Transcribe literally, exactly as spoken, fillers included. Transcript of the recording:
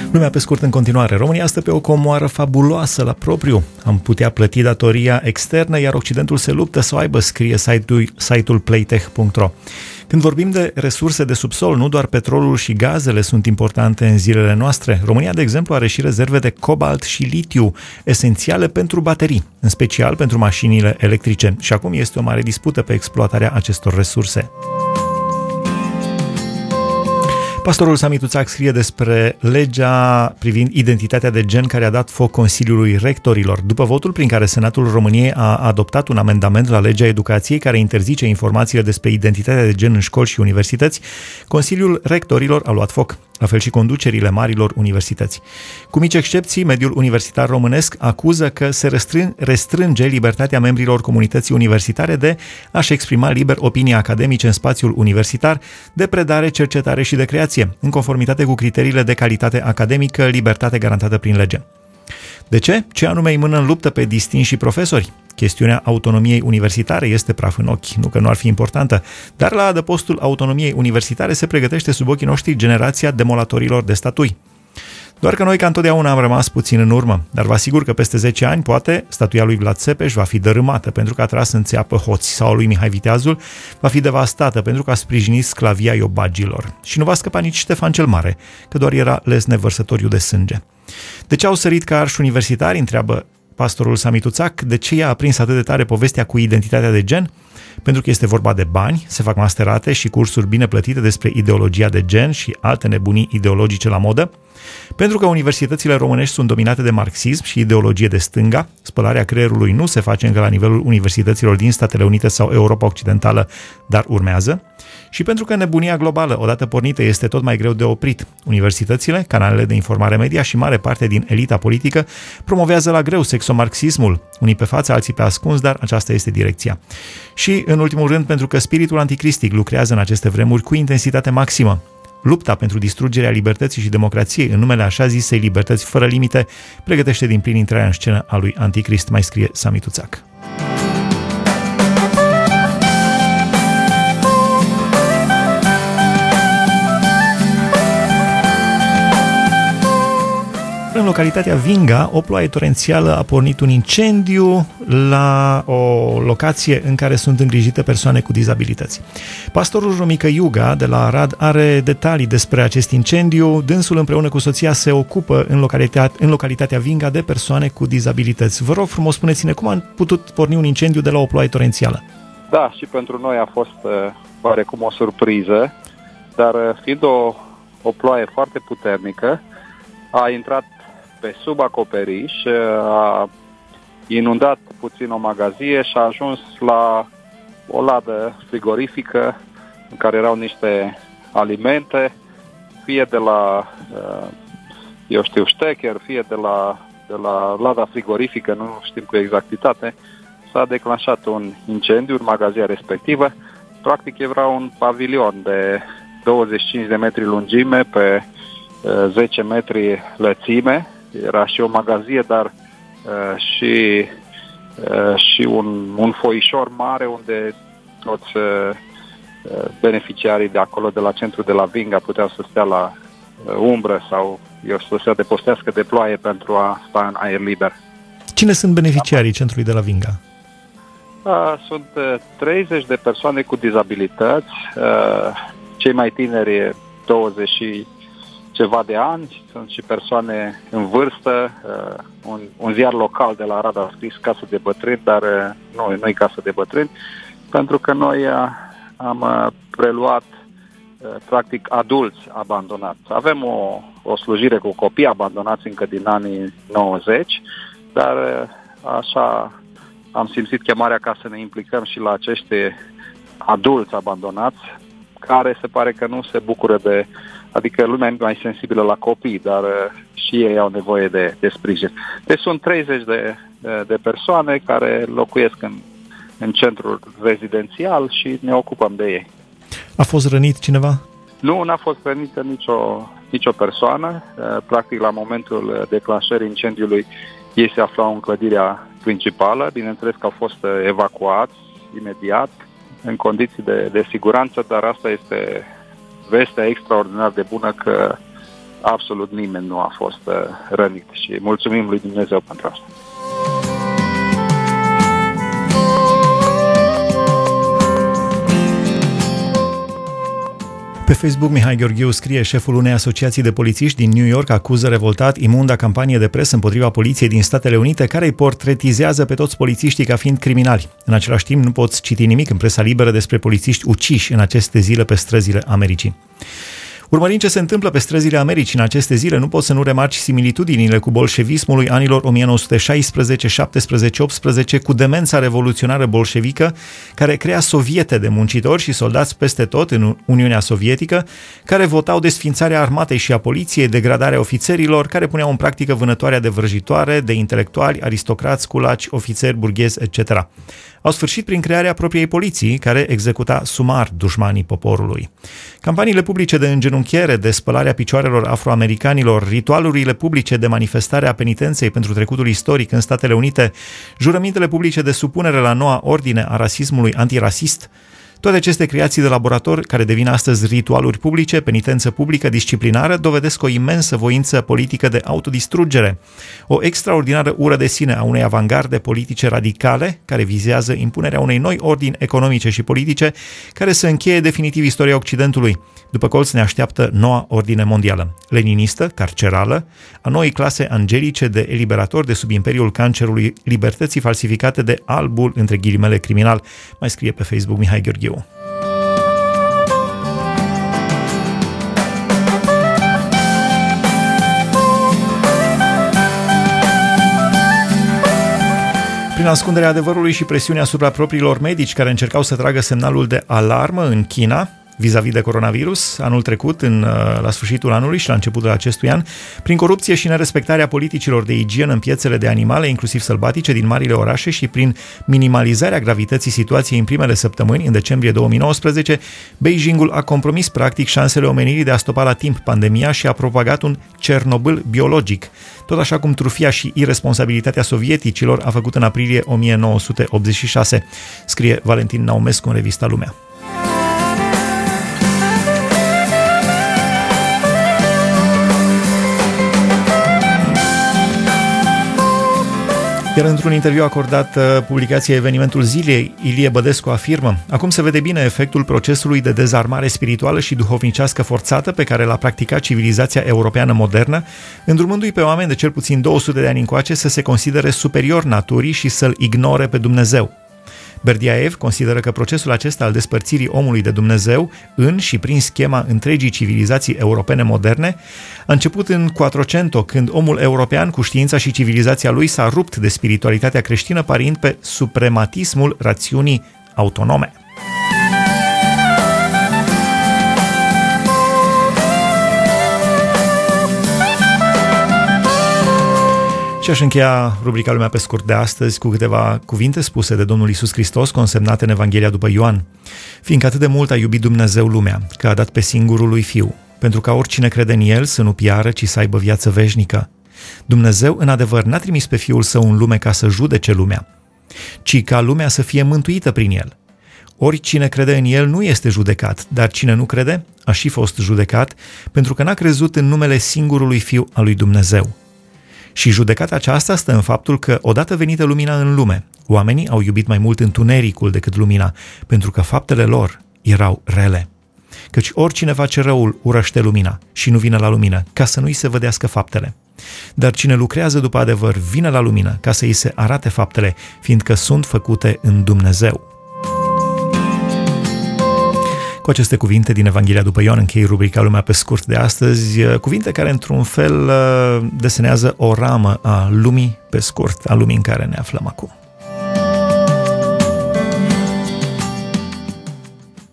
Lumea pe scurt în continuare. România stă pe o comoară fabuloasă la propriu. Am putea plăti datoria externă, iar Occidentul se luptă să o aibă, scrie site-ul, site-ul playtech punct ro. Când vorbim de resurse de subsol, nu doar petrolul și gazele sunt importante în zilele noastre. România, de exemplu, are și rezerve de cobalt și litiu, esențiale pentru baterii, în special pentru mașinile electrice. Și acum este o mare dispută pe exploatarea acestor resurse. Pastorul Sami Tuțac scrie despre legea privind identitatea de gen care a dat foc Consiliului Rectorilor. După votul prin care Senatul României a adoptat un amendament la legea educației care interzice informațiile despre identitatea de gen în școli și universități, Consiliul Rectorilor a luat foc, la fel și conducerile marilor universități. Cu mici excepții, mediul universitar românesc acuză că se restrânge libertatea membrilor comunității universitare de a-și exprima liber opinii academice în spațiul universitar, de predare, cercetare și de creație, în conformitate cu criteriile de calitate academică, libertate garantată prin lege. De ce? Ce anume îi mână în luptă pe distinși profesori? Chestiunea autonomiei universitare este praf în ochi, nu că nu ar fi importantă, dar la adăpostul autonomiei universitare se pregătește sub ochii noștri generația demolatorilor de statui. Doar că noi ca întotdeauna am rămas puțin în urmă, dar vă asigur că peste zece ani, poate, statuia lui Vlad Țepeș va fi dărâmată pentru că a tras în țeapă hoți, sau a lui Mihai Viteazul va fi devastată pentru că a sprijinit sclavia iobagilor. Și nu va scăpa nici Ștefan cel Mare, că doar era lesne vărsătoriu de sânge. De ce au sărit ca arși universitari, întreabă pastorul Sami Tuțac, de ce i-a aprins atât de tare povestea cu identitatea de gen? Pentru că este vorba de bani, se fac masterate și cursuri bine plătite despre ideologia de gen și alte nebunii ideologice la modă, pentru că universitățile românești sunt dominate de marxism și ideologie de stânga, spălarea creierului nu se face încă la nivelul universităților din Statele Unite sau Europa Occidentală, dar urmează, și pentru că nebunia globală, odată pornită, este tot mai greu de oprit. Universitățile, canalele de informare media și mare parte din elita politică promovează la greu sexomarxismul, unii pe față, alții pe ascuns, dar aceasta este direcția. Și, în ultimul rând, pentru că spiritul anticristic lucrează în aceste vremuri cu intensitate maximă. Lupta pentru distrugerea libertății și democrației în numele așa zisei libertăți fără limite pregătește din plin intrarea în scenă a lui Anticrist, mai scrie Sami Tuțac. În localitatea Vinga, o ploaie torențială a pornit un incendiu la o locație în care sunt îngrijite persoane cu dizabilități. Pastorul Romică Iuga de la Arad are detalii despre acest incendiu. Dânsul împreună cu soția se ocupă în, localitate, în localitatea Vinga de persoane cu dizabilități. Vă rog frumos, spuneți-ne cum a putut porni un incendiu de la o ploaie torențială? Da, și pentru noi a fost uh, oarecum o surpriză, dar uh, fiind o, o ploaie foarte puternică, a intrat pe sub acoperiș, a inundat puțin o magazie și a ajuns la o ladă frigorifică în care erau niște alimente, fie de la, eu știu, ștecher, fie de la, de la lada frigorifică, nu știm cu exactitate, s-a declanșat un incendiu în magazia respectivă. Practic era un pavilion de douăzeci și cinci de metri lungime pe zece metri lățime. Era și o magazie, dar uh, și, uh, și un, un foișor mare unde toți uh, beneficiarii de acolo, de la centru de la Vinga, puteau să stea la uh, umbră sau eu să se adăpostească de ploaie pentru a sta în aer liber. Cine sunt beneficiarii centrului de la Vinga? Uh, sunt uh, treizeci de persoane cu dizabilități, uh, cei mai tineri douăzeci și ceva de ani, sunt și persoane în vârstă, uh, un, un ziar local de la Arad a scris casă de bătrâni, dar uh, nu, nu e casă de bătrâni, pentru că noi uh, am uh, preluat uh, practic adulți abandonați. Avem o, o slujire cu copii abandonați încă din anii nouăzeci, dar uh, așa am simțit chemarea ca să ne implicăm și la acești adulți abandonați, care se pare că nu se bucură de, adică lumea e mai sensibilă la copii, dar uh, și ei au nevoie de, de sprijin. Deci sunt treizeci de, de, de persoane care locuiesc în, în centrul rezidențial și ne ocupăm de ei. A fost rănit cineva? Nu, n-a fost rănită nicio, nicio persoană. Uh, practic, la momentul declanșării incendiului, ei se aflau în clădirea principală. Bineînțeles că au fost evacuați imediat, în condiții de, de siguranță, dar asta este vestea extraordinar de bună că absolut nimeni nu a fost uh, rănit și mulțumim lui Dumnezeu pentru asta. Pe Facebook, Mihai Gheorghiu scrie: șeful unei asociații de polițiști din New York acuză revoltat imunda campanie de presă împotriva poliției din Statele Unite, care îi portretizează pe toți polițiștii ca fiind criminali. În același timp, nu poți citi nimic în presa liberă despre polițiști uciși în aceste zile pe străzile Americii. Urmărind ce se întâmplă pe străzile Americii în aceste zile, nu poți să nu remarci similitudinile cu bolșevismului anilor o mie nouă sute șaisprezece, șaptesprezece, optsprezece, cu demența revoluționară bolșevică, care crea soviete de muncitori și soldați peste tot în Uniunea Sovietică, care votau desființarea armatei și a poliției, degradarea ofițerilor, care puneau în practică vânătoarea de vrăjitoare, de intelectuali, aristocrați, culaci, ofițeri, burghezi, et cetera. Au sfârșit prin crearea propriei poliții, care executa sumar dușmanii poporului. Campaniile publice de îngenunchiere, de spălarea picioarelor afroamericanilor, ritualurile publice de manifestare a penitenței pentru trecutul istoric în Statele Unite, jurămintele publice de supunere la noua ordine a rasismului antirasist, toate aceste creații de laborator, care devin astăzi ritualuri publice, penitență publică, disciplinară, dovedesc o imensă voință politică de autodistrugere, o extraordinară ură de sine a unei avangarde politice radicale, care vizează impunerea unei noi ordini economice și politice, care să încheie definitiv istoria Occidentului. După colț ne așteaptă noua ordine mondială, leninistă, carcerală, a noii clase angelice de eliberatori de sub imperiul cancerului libertății falsificate de albul, între ghilimele, criminal, mai scrie pe Facebook Mihai Gheorghiu. Prin ascunderea adevărului și presiunea asupra propriilor medici care încercau să tragă semnalul de alarmă în China vis-a-vis de coronavirus, anul trecut, în, la sfârșitul anului și la începutul acestui an, prin corupție și nerespectarea politicilor de igienă în piețele de animale, inclusiv sălbatice, din marile orașe și prin minimalizarea gravității situației în primele săptămâni, în decembrie două mii nouăsprezece, Beijingul a compromis practic șansele omenirii de a stopa la timp pandemia și a propagat un Cernobâl biologic, tot așa cum trufia și irresponsabilitatea sovieticilor a făcut în aprilie o mie nouă sute optzeci și șase, scrie Valentin Naumescu în revista Lumea. Iar într-un interviu acordat publicației Evenimentul Zilei, Ilie Bădescu afirmă: acum se vede bine efectul procesului de dezarmare spirituală și duhovnicească forțată pe care l-a practicat civilizația europeană modernă, îndrumându-i pe oameni de cel puțin două sute de ani încoace să se considere superior naturii și să-L ignore pe Dumnezeu. Berdiaev consideră că procesul acesta al despărțirii omului de Dumnezeu în și prin schema întregii civilizații europene moderne a început în Quattrocento, când omul european cu știința și civilizația lui s-a rupt de spiritualitatea creștină, parind pe suprematismul rațiunii autonome. Și aș încheia rubrica Lumea pe scurt de astăzi cu câteva cuvinte spuse de Domnul Iisus Hristos, consemnate în Evanghelia după Ioan. Fiindcă atât de mult a iubit Dumnezeu lumea, că a dat pe singurul lui Fiu, pentru ca oricine crede în El să nu piară, ci să aibă viață veșnică. Dumnezeu, în adevăr, n-a trimis pe Fiul Său în lume ca să judece lumea, ci ca lumea să fie mântuită prin El. Ori cine crede în El nu este judecat, dar cine nu crede a și fost judecat, pentru că n-a crezut în numele singurului Fiu al lui Dumnezeu. Și judecata aceasta stă în faptul că, odată venită lumina în lume, oamenii au iubit mai mult întunericul decât lumina, pentru că faptele lor erau rele. Căci oricine face răul urăște lumina și nu vine la lumină, ca să nu-i se vădească faptele. Dar cine lucrează după adevăr vine la lumină, ca să îi se arate faptele, fiindcă sunt făcute în Dumnezeu. Cu aceste cuvinte din Evanghelia după Ioan închei rubrica Lumea pe scurt de astăzi, cuvinte care într-un fel desenează o ramă a lumii pe scurt, a lumii în care ne aflăm acum.